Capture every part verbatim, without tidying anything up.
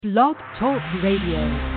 Blog Talk Radio.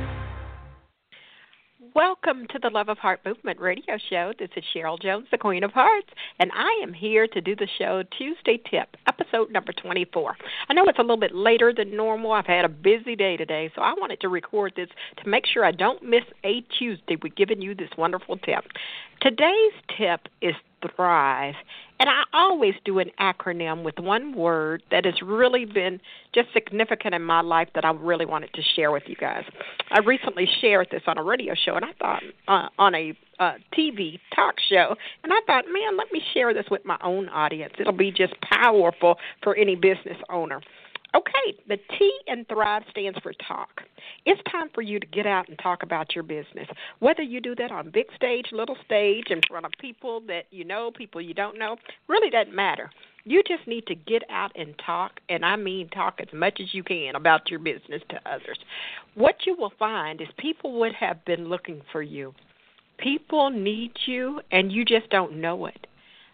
Welcome to the Love of Heart Movement radio show. This is Cheryl Jones, the Queen of Hearts, and I am here to do the show Tuesday Tip, episode number twenty-four. I know it's a little bit later than normal. I've had a busy day today, so I wanted to record this to make sure I don't miss a Tuesday with giving you this wonderful tip. Today's tip is Thrive, and I always do an acronym with one word that has really been just significant in my life that I really wanted to share with you guys. I recently shared this on a radio show, and I thought uh, on a uh, T V talk show, and I thought, man, let me share this with my own audience. It'll be just powerful for any business owner. Okay, the T in Thrive stands for talk. It's time for you to get out and talk about your business. Whether you do that on big stage, little stage, in front of people that you know, people you don't know, really doesn't matter. You just need to get out and talk, and I mean talk as much as you can about your business to others. What you will find is people would have been looking for you. People need you, and you just don't know it.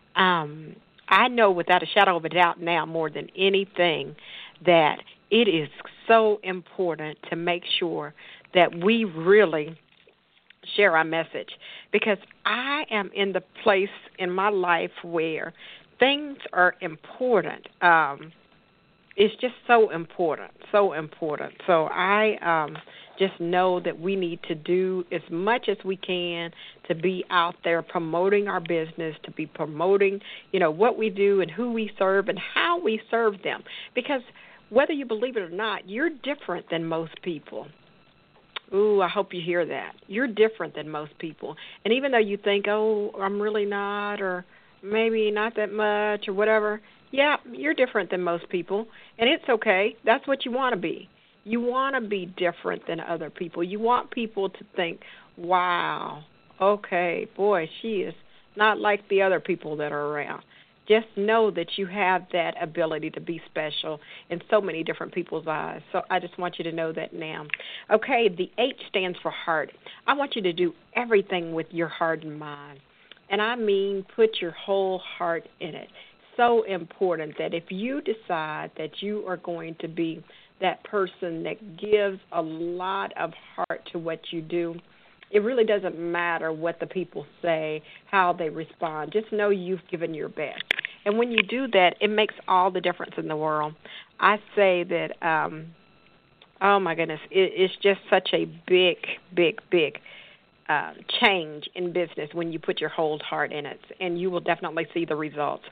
Um, I know without a shadow of a doubt now more than anything that it is so important to make sure that we really share our message, because I am in the place in my life where things are important. Um, it's just so important, so important. So I um, just know that we need to do as much as we can to be out there promoting our business, to be promoting, you know, what we do and who we serve and how we serve them, because whether you believe it or not, you're different than most people. Ooh, I hope you hear that. You're different than most people. And even though you think, oh, I'm really not, or maybe not that much, or whatever, yeah, you're different than most people. And it's okay. That's what you want to be. You want to be different than other people. You want people to think, wow, okay, boy, she is not like the other people that are around. Just know that you have that ability to be special in so many different people's eyes. So I just want you to know that now. Okay, the H stands for heart. I want you to do everything with your heart and mind. And I mean put your whole heart in it. So important that if you decide that you are going to be that person that gives a lot of heart to what you do, it really doesn't matter what the people say, how they respond. Just know you've given your best. And when you do that, it makes all the difference in the world. I say that, um, oh, my goodness, it, it's just such a big, big, big uh, change in business when you put your whole heart in it, and you will definitely see the results.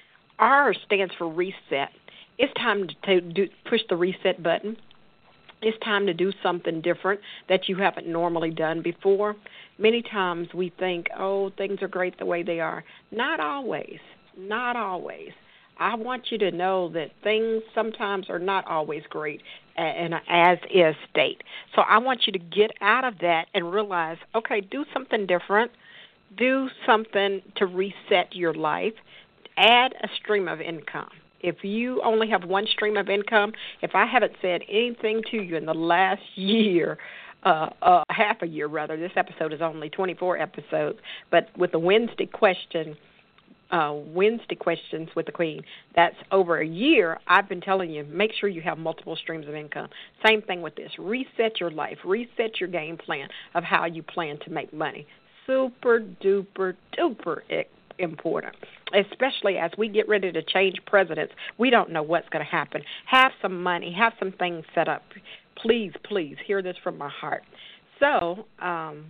R stands for reset. It's time to do, push the reset button. It's time to do something different that you haven't normally done before. Many times we think, oh, things are great the way they are. Not always. Not always. I want you to know that things sometimes are not always great in an as-is state. So I want you to get out of that and realize, okay, do something different. Do something to reset your life. Add a stream of income. If you only have one stream of income, if I haven't said anything to you in the last year, uh, uh, half a year rather, this episode is only twenty-four episodes, but with the Wednesday question, uh, Wednesday questions with the Queen, that's over a year, I've been telling you, make sure you have multiple streams of income. Same thing with this. Reset your life. Reset your game plan of how you plan to make money. Super duper duper important, especially as we get ready to change presidents. We don't know what's going to happen. Have some money. Have some things set up. Please, please, hear this from my heart. So um,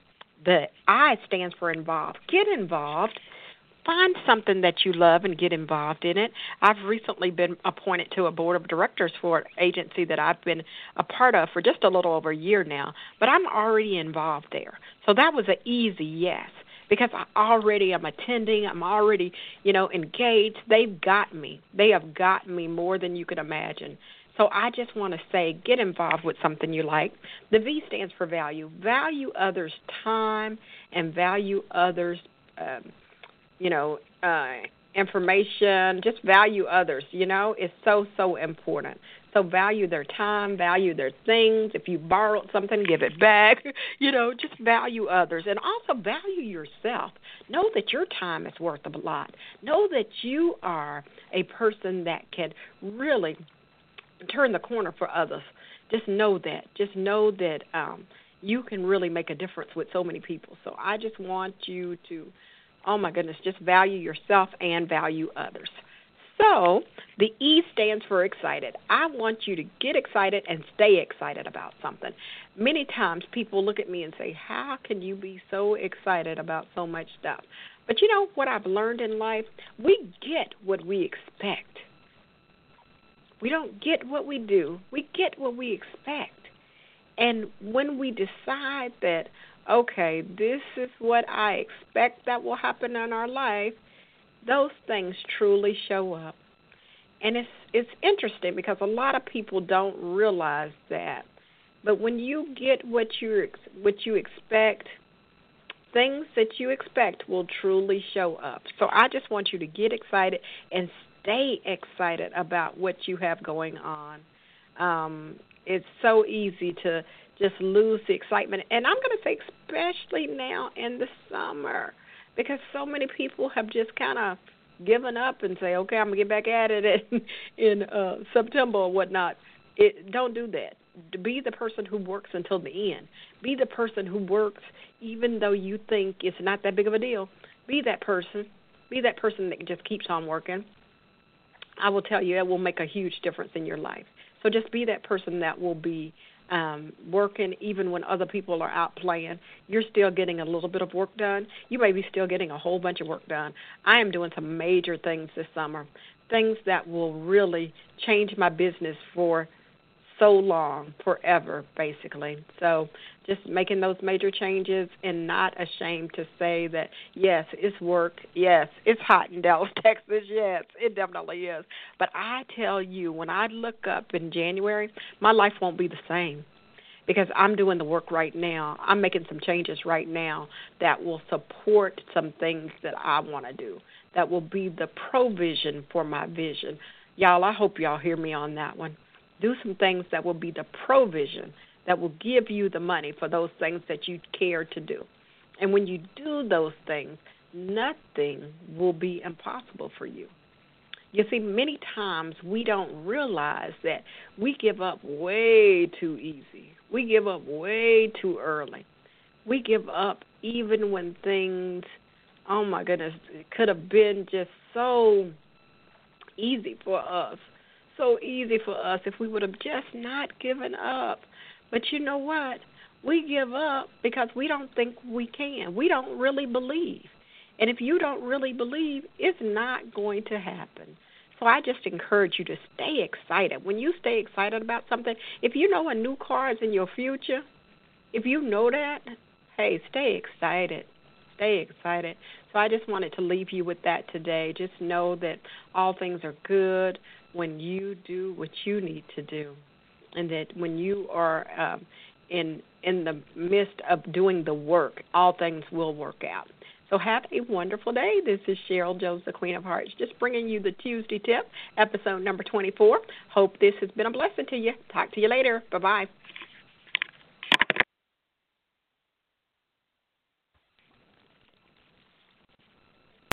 the I stands for involved. Get involved. Find something that you love and get involved in it. I've recently been appointed to a board of directors for an agency that I've been a part of for just a little over a year now, but I'm already involved there. So that was an easy yes, because I already am attending. I'm already, you know, engaged. They've got me. They have got me more than you could imagine. So I just want to say, get involved with something you like. The V stands for value. Value others' time and value others' um, you know, uh, information, just value others, you know, it's so, so important. So value their time, value their things. If you borrowed something, give it back. You know, just value others. And also value yourself. Know that your time is worth a lot. Know that you are a person that can really turn the corner for others. just know that. Just know that um, you can really make a difference with so many people. So I just want you to, oh, my goodness, just value yourself and value others. So the E stands for excited. I want you to get excited and stay excited about something. Many times people look at me and say, how can you be so excited about so much stuff? But you know what I've learned in life? We get what we expect. We don't get what we do. We get what we expect. And when we decide that, okay, this is what I expect that will happen in our life, those things truly show up. And it's it's interesting because a lot of people don't realize that. But when you get what you what you expect, things that you expect will truly show up. So I just want you to get excited and stay excited about what you have going on. Um, it's so easy to just lose the excitement. And I'm going to say especially now in the summer, because so many people have just kind of given up and say, okay, I'm going to get back at it in, in uh, September or whatnot. It, don't do that. Be the person who works until the end. Be the person who works even though you think it's not that big of a deal. Be that person. Be that person that just keeps on working. I will tell you, it will make a huge difference in your life. So just be that person that will be um, working even when other people are out playing. You're still getting a little bit of work done. You may be still getting a whole bunch of work done. I am doing some major things this summer, things that will really change my business for so long, forever, basically. So just making those major changes and not ashamed to say that, yes, it's work. Yes, it's hot in Dallas, Texas. Yes, it definitely is. But I tell you, when I look up in January, my life won't be the same because I'm doing the work right now. I'm making some changes right now that will support some things that I want to do, that will be the provision for my vision. Y'all, I hope y'all hear me on that one. Do some things that will be the provision that will give you the money for those things that you care to do. And when you do those things, nothing will be impossible for you. You see, many times we don't realize that we give up way too easy. We give up way too early. We give up even when things, oh my goodness, it could have been just so easy for us. So easy for us if we would have just not given up. But you know what? We give up because we don't think we can. We don't really believe. And if you don't really believe, it's not going to happen. So I just encourage you to stay excited. When you stay excited about something, if you know a new car is in your future, if you know that, hey, stay excited. Stay excited. So I just wanted to leave you with that today. Just know that all things are good when you do what you need to do, and that when you are um, in in the midst of doing the work, all things will work out. So have a wonderful day. This is Cheryl Jones, the Queen of Hearts, just bringing you the Tuesday Tip, episode number twenty-four. Hope this has been a blessing to you. Talk to you later. Bye-bye.